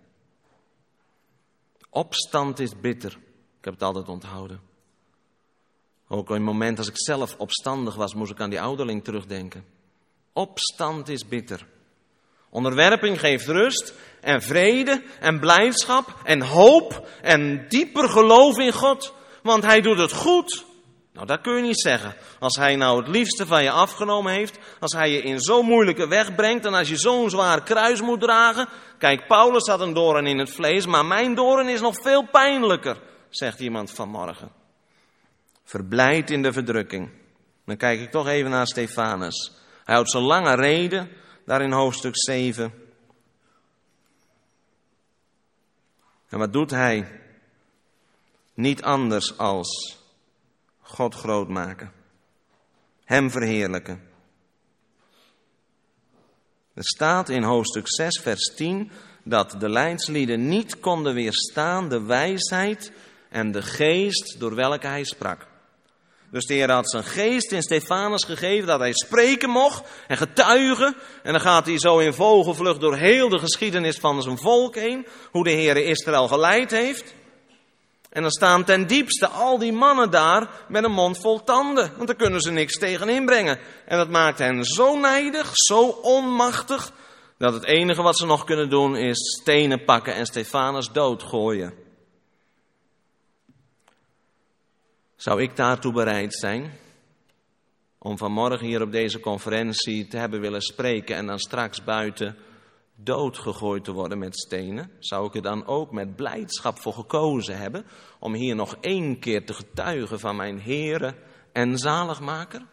Opstand is bitter. Ik heb het altijd onthouden. Ook in het moment als ik zelf opstandig was, moest ik aan die ouderling terugdenken. Opstand is bitter. Onderwerping geeft rust en vrede en blijdschap en hoop en dieper geloof in God. Want hij doet het goed. Nou, dat kun je niet zeggen. Als hij nou het liefste van je afgenomen heeft, als hij je in zo'n moeilijke weg brengt en als je zo'n zwaar kruis moet dragen. Kijk, Paulus had een doorn in het vlees, maar mijn doorn is nog veel pijnlijker, zegt iemand vanmorgen. Verblijd in de verdrukking. Dan kijk ik toch even naar Stefanus. Hij houdt zo'n lange rede, daar in hoofdstuk 7. En wat doet hij? Niet anders als God groot maken. Hem verheerlijken. Er staat in hoofdstuk 6 vers 10 dat de leidslieden niet konden weerstaan de wijsheid en de geest door welke hij sprak. Dus de Heer had zijn geest in Stefanus gegeven dat hij spreken mocht en getuigen. En dan gaat hij zo in vogelvlucht door heel de geschiedenis van zijn volk heen. Hoe de Heer Israël geleid heeft. En dan staan ten diepste al die mannen daar met een mond vol tanden. Want daar kunnen ze niks tegen inbrengen. En dat maakt hen zo nijdig, zo onmachtig. Dat het enige wat ze nog kunnen doen is stenen pakken en Stefanus doodgooien. Zou ik daartoe bereid zijn om vanmorgen hier op deze conferentie te hebben willen spreken en dan straks buiten doodgegooid te worden met stenen? Zou ik er dan ook met blijdschap voor gekozen hebben om hier nog 1 keer te getuigen van mijn Heere en Zaligmaker?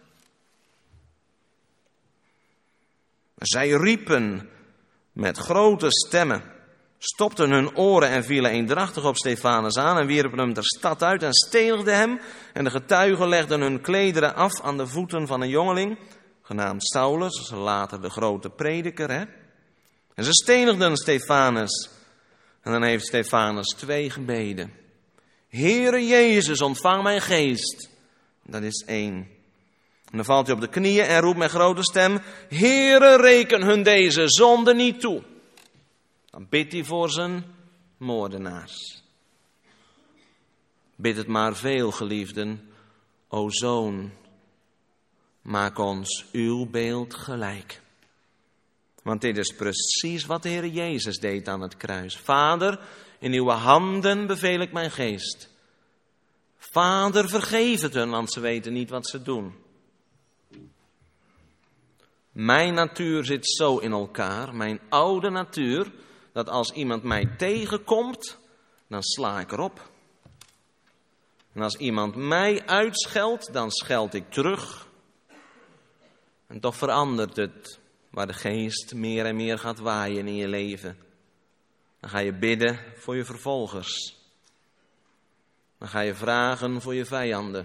Zij riepen met grote stemmen, stopten hun oren en vielen eendrachtig op Stefanus aan en wierpen hem ter stad uit en stenigden hem. En de getuigen legden hun klederen af aan de voeten van een jongeling, genaamd Saulus, later de grote prediker. En ze stenigden Stefanus. En dan heeft Stefanus 2 gebeden. Heere Jezus, ontvang mijn geest. Dat is 1. En dan valt hij op de knieën en roept met grote stem, Heere, reken hun deze zonde niet toe. Dan bidt hij voor zijn moordenaars. Bid het maar veel, geliefden. O Zoon, maak ons uw beeld gelijk. Want dit is precies wat de Heer Jezus deed aan het kruis. Vader, in uw handen beveel ik mijn geest. Vader, vergeef het hun, want ze weten niet wat ze doen. Mijn natuur zit zo in elkaar, mijn oude natuur, dat als iemand mij tegenkomt, dan sla ik erop. En als iemand mij uitscheldt, dan scheld ik terug. En toch verandert het, waar de geest meer en meer gaat waaien in je leven. Dan ga je bidden voor je vervolgers. Dan ga je vragen voor je vijanden.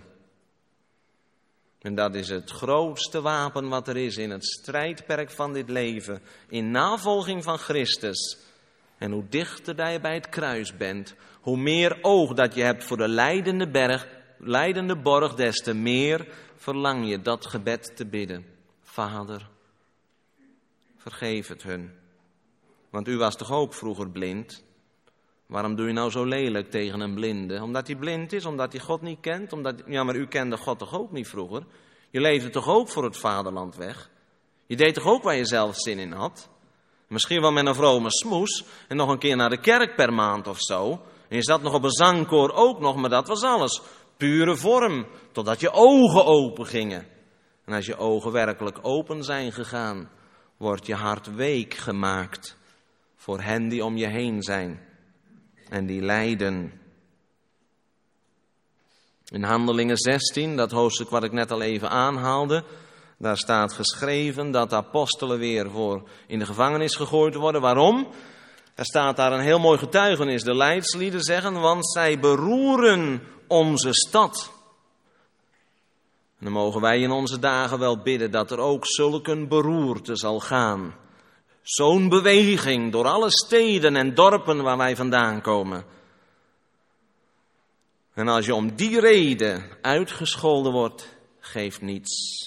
En dat is het grootste wapen wat er is in het strijdperk van dit leven. In navolging van Christus. En hoe dichter je bij het kruis bent, hoe meer oog dat je hebt voor de lijdende borg, des te meer verlang je dat gebed te bidden. Vader, vergeef het hun. Want u was toch ook vroeger blind? Waarom doe je nou zo lelijk tegen een blinde? Omdat hij blind is, omdat hij God niet kent? Maar u kende God toch ook niet vroeger? Je leefde toch ook voor het vaderland weg? Je deed toch ook waar je zelf zin in had? Misschien wel met een vrome smoes en nog een keer naar de kerk per maand of zo. En je zat nog op een zangkoor ook nog, maar dat was alles. Pure vorm, totdat je ogen open gingen. En als je ogen werkelijk open zijn gegaan, wordt je hart week gemaakt voor hen die om je heen zijn en die lijden. In Handelingen 16, dat hoofdstuk wat ik net al even aanhaalde, daar staat geschreven dat de apostelen weer voor in de gevangenis gegooid worden. Waarom? Er staat daar een heel mooi getuigenis. De leidslieden zeggen, want zij beroeren onze stad. En dan mogen wij in onze dagen wel bidden dat er ook zulke beroerte zal gaan. Zo'n beweging door alle steden en dorpen waar wij vandaan komen. En als je om die reden uitgescholden wordt, geeft niets.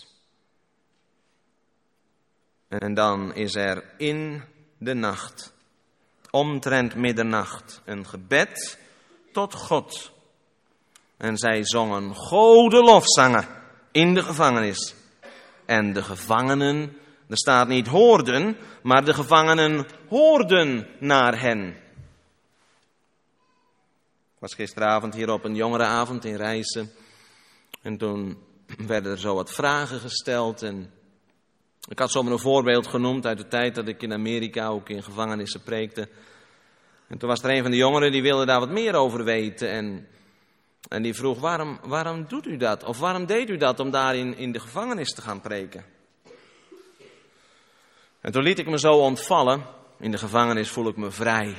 En dan is er in de nacht, omtrent middernacht, een gebed tot God. En zij zongen gode lofzangen in de gevangenis. En de gevangenen, er staat niet hoorden, maar de gevangenen hoorden naar hen. Ik was gisteravond hier op een jongerenavond in Rijssen. En toen werden er zo wat vragen gesteld. En ik had zomaar een voorbeeld genoemd uit de tijd dat ik in Amerika ook in gevangenissen preekte. En toen was er een van de jongeren die wilde daar wat meer over weten. En die vroeg, waarom doet u dat? Of waarom deed u dat om daar in de gevangenis te gaan preken? En toen liet ik me zo ontvallen. In de gevangenis voel ik me vrij.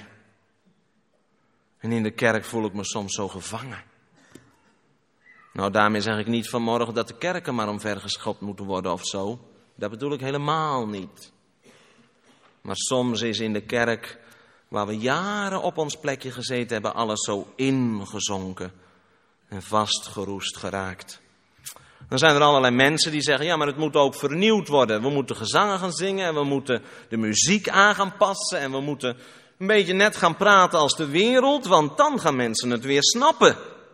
En in de kerk voel ik me soms zo gevangen. Nou, daarmee zeg ik niet vanmorgen dat de kerken maar omvergeschopt moeten worden of zo. Dat bedoel ik helemaal niet. Maar soms is in de kerk, waar we jaren op ons plekje gezeten hebben, alles zo ingezonken en vastgeroest geraakt. Dan zijn er allerlei mensen die zeggen, ja, maar het moet ook vernieuwd worden. We moeten gezangen gaan zingen en we moeten de muziek aan gaan passen en we moeten een beetje net gaan praten als de wereld, want dan gaan mensen het weer snappen.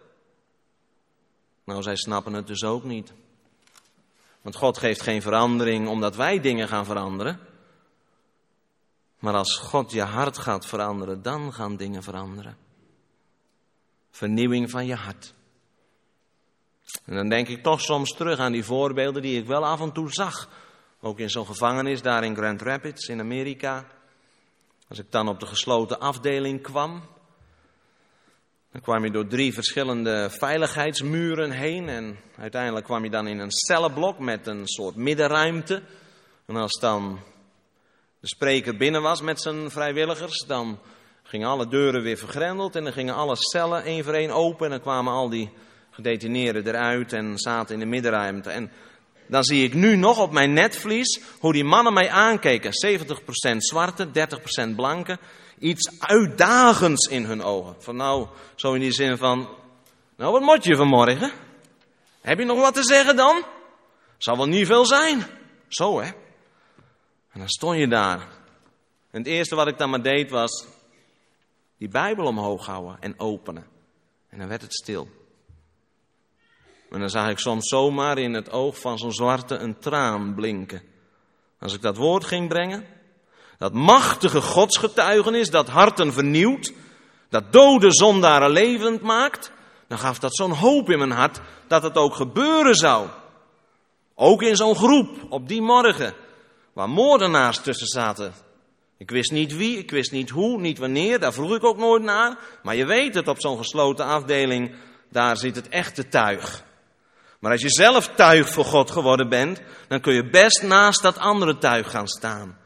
Nou, zij snappen het dus ook niet. Want God geeft geen verandering omdat wij dingen gaan veranderen. Maar als God je hart gaat veranderen, dan gaan dingen veranderen. Vernieuwing van je hart. En dan denk ik toch soms terug aan die voorbeelden die ik wel af en toe zag. Ook in zo'n gevangenis daar in Grand Rapids in Amerika. Als ik dan op de gesloten afdeling kwam, dan kwam je door 3 verschillende veiligheidsmuren heen. En uiteindelijk kwam je dan in een cellenblok met een soort middenruimte. En als dan de spreker binnen was met zijn vrijwilligers, dan gingen alle deuren weer vergrendeld. En dan gingen alle cellen 1 voor 1 open. En dan kwamen al die gedetineerden eruit en zaten in de middenruimte. En dan zie ik nu nog op mijn netvlies hoe die mannen mij aankeken. 70% zwarte, 30% blanke. Iets uitdagends in hun ogen. Van nou, zo in die zin van, nou wat moet je vanmorgen? Heb je nog wat te zeggen dan? Zal wel niet veel zijn. Zo hè. En dan stond je daar. En het eerste wat ik dan maar deed was die Bijbel omhoog houden en openen. En dan werd het stil. En dan zag ik soms zomaar in het oog van zo'n zwarte een traan blinken. Als ik dat woord ging brengen, dat machtige godsgetuigenis, dat harten vernieuwt, dat dode zondaren levend maakt, dan gaf dat zo'n hoop in mijn hart dat het ook gebeuren zou. Ook in zo'n groep, op die morgen, waar moordenaars tussen zaten. Ik wist niet wie, ik wist niet hoe, niet wanneer, daar vroeg ik ook nooit naar. Maar je weet het, op zo'n gesloten afdeling, daar zit het echte tuig. Maar als je zelf tuig voor God geworden bent, dan kun je best naast dat andere tuig gaan staan.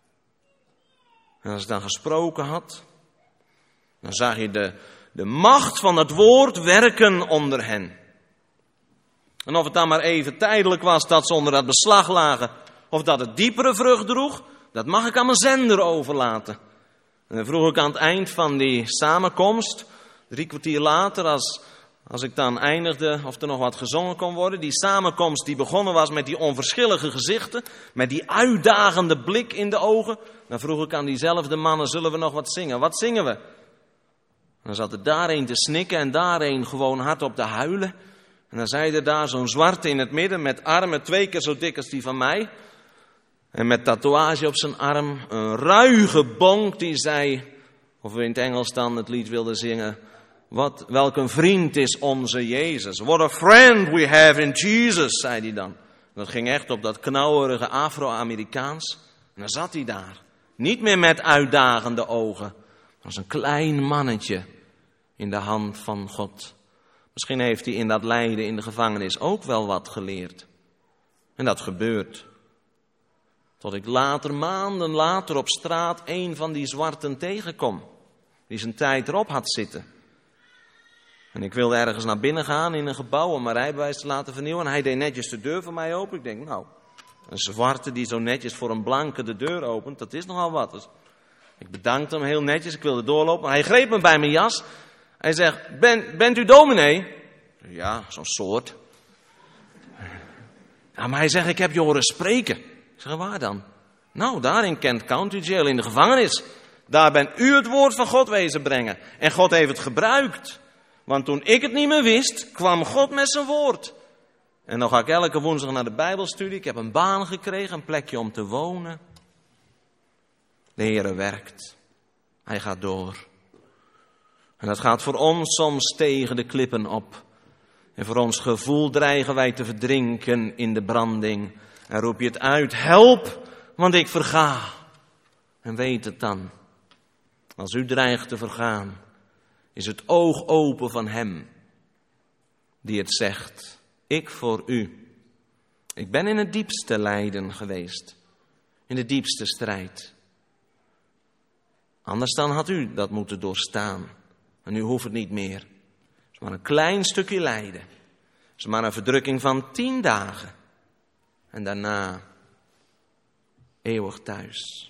En als ik dan gesproken had, dan zag je de macht van het woord werken onder hen. En of het dan maar even tijdelijk was dat ze onder dat beslag lagen, of dat het diepere vrucht droeg, dat mag ik aan mijn zender overlaten. En dan vroeg ik aan het eind van die samenkomst, 3 kwartier later, als ik dan eindigde of er nog wat gezongen kon worden. Die samenkomst die begonnen was met die onverschillige gezichten, met die uitdagende blik in de ogen. Dan vroeg ik aan diezelfde mannen, zullen we nog wat zingen? Wat zingen we? En dan zat er daar een te snikken en daar een gewoon hardop te huilen. En dan zei er daar zo'n zwarte in het midden met armen 2 keer zo dik als die van mij. En met tatoeage op zijn arm, een ruige bonk die zei, of we in het Engels dan het lied wilden zingen, welk een vriend is onze Jezus. What a friend we have in Jesus, zei hij dan. Dat ging echt op dat knauwerige Afro-Amerikaans. En dan zat hij daar, niet meer met uitdagende ogen, als een klein mannetje in de hand van God. Misschien heeft hij in dat lijden in de gevangenis ook wel wat geleerd. En dat gebeurt. Tot ik later, maanden later op straat, een van die zwarten tegenkom. Die zijn tijd erop had zitten. En ik wilde ergens naar binnen gaan in een gebouw om mijn rijbewijs te laten vernieuwen. En hij deed netjes de deur voor mij open. Ik denk, nou, een zwarte die zo netjes voor een blanke de deur opent, dat is nogal wat. Dus ik bedankte hem heel netjes, ik wilde doorlopen. Maar hij greep me bij mijn jas. Hij zegt, bent u dominee? Ja, zo'n soort. Ja, maar hij zegt, ik heb je horen spreken. Ik zeg, waar dan? Nou, daar in Kent County Jail, in de gevangenis. Daar bent u het woord van God wezen brengen. En God heeft het gebruikt. Want toen ik het niet meer wist, kwam God met zijn woord. En dan ga ik elke woensdag naar de Bijbelstudie. Ik heb een baan gekregen, een plekje om te wonen. De Heere werkt. Hij gaat door. En dat gaat voor ons soms tegen de klippen op. En voor ons gevoel dreigen wij te verdrinken in de branding. En roep je het uit, help, want ik verga. En weet het dan. Als u dreigt te vergaan, is het oog open van hem. Die het zegt, ik voor u. Ik ben in het diepste lijden geweest. In de diepste strijd. Anders dan had u dat moeten doorstaan. En u hoeft het niet meer. Het is maar een klein stukje lijden. Het is maar een verdrukking van 10 dagen. En daarna eeuwig thuis.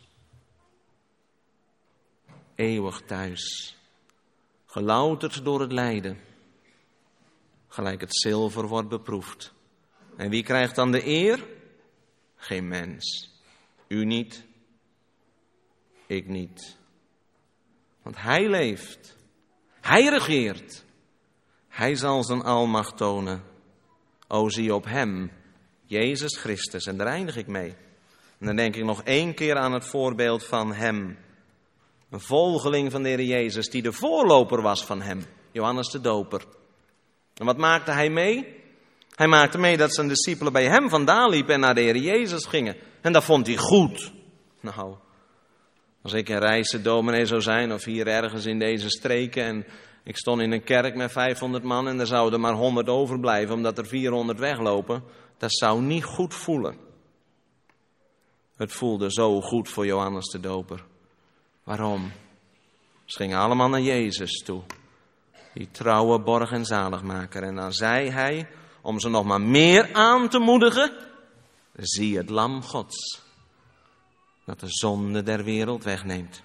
Eeuwig thuis. Gelouterd door het lijden. Gelijk het zilver wordt beproefd. En wie krijgt dan de eer? Geen mens. U niet. Ik niet. Want hij leeft. Hij regeert. Hij zal zijn almacht tonen. O, zie op hem, Jezus Christus. En daar eindig ik mee. En dan denk ik nog 1 keer aan het voorbeeld van hem. Een volgeling van de Heer Jezus, die de voorloper was van hem. Johannes de Doper. En wat maakte hij mee? Hij maakte mee dat zijn discipelen bij hem vandaan liepen en naar de Heer Jezus gingen. En dat vond hij goed. Nou, als ik een Rijsse dominee zou zijn of hier ergens in deze streken en ik stond in een kerk met 500 man en er zouden maar 100 overblijven omdat er 400 weglopen, dat zou niet goed voelen. Het voelde zo goed voor Johannes de Doper. Waarom? Ze gingen allemaal naar Jezus toe. Die trouwe borg en zaligmaker. En dan zei hij, om ze nog maar meer aan te moedigen, zie het lam Gods, dat de zonde der wereld wegneemt.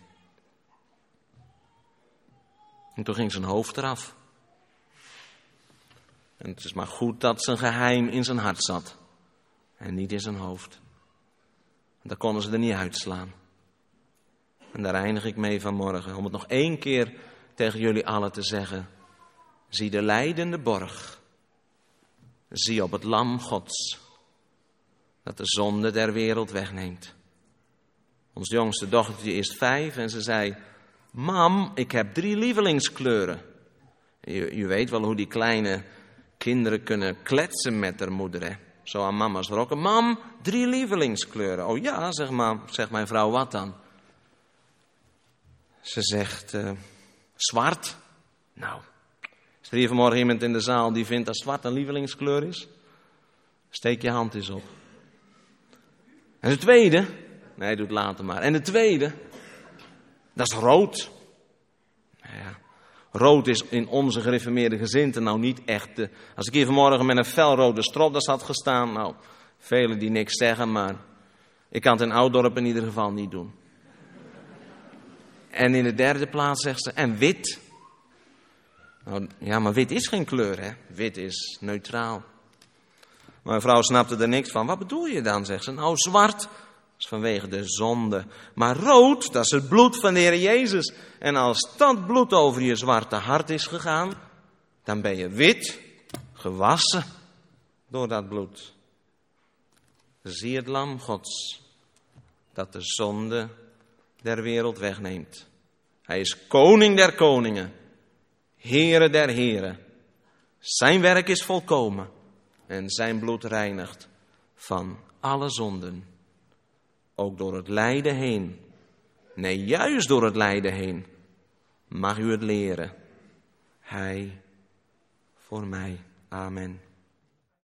En toen ging zijn hoofd eraf. En het is maar goed dat zijn geheim in zijn hart zat. En niet in zijn hoofd. En daar konden ze er niet uitslaan. En daar eindig ik mee vanmorgen. Om het nog 1 keer tegen jullie allen te zeggen. Zie de lijdende borg. Zie op het lam Gods. Dat de zonde der wereld wegneemt. Ons jongste dochtertje is 5 en ze zei, mam, ik heb 3 lievelingskleuren. Je weet wel hoe die kleine kinderen kunnen kletsen met haar moeder, hè? Zo aan mama's rokken. Mam, 3 lievelingskleuren. Oh ja, zegt mijn vrouw, wat dan? Ze zegt, zwart. Nou, is er hier vanmorgen iemand in de zaal die vindt dat zwart een lievelingskleur is? Steek je hand eens op. En de tweede, nee, doe het later maar. En de tweede, dat is rood. Nou ja, rood is in onze gereformeerde gezinten nou niet echt. Als ik hier vanmorgen met een felrode stropdas had gestaan, nou, velen die niks zeggen, maar ik kan het in Ouddorp in ieder geval niet doen. En in de derde plaats zegt ze, en wit. Nou, ja, maar wit is geen kleur, hè. Wit is neutraal. Maar mevrouw snapte er niks van. Wat bedoel je dan, zegt ze. Nou, zwart, dat is vanwege de zonde. Maar rood, dat is het bloed van de Heer Jezus. En als dat bloed over je zwarte hart is gegaan, dan ben je wit, gewassen door dat bloed. Zie het lam Gods, dat de zonde der wereld wegneemt. Hij is koning der koningen, Heere der heren. Zijn werk is volkomen en zijn bloed reinigt van alle zonden. Ook door het lijden heen, nee, juist door het lijden heen, mag u het leren. Hij voor mij. Amen.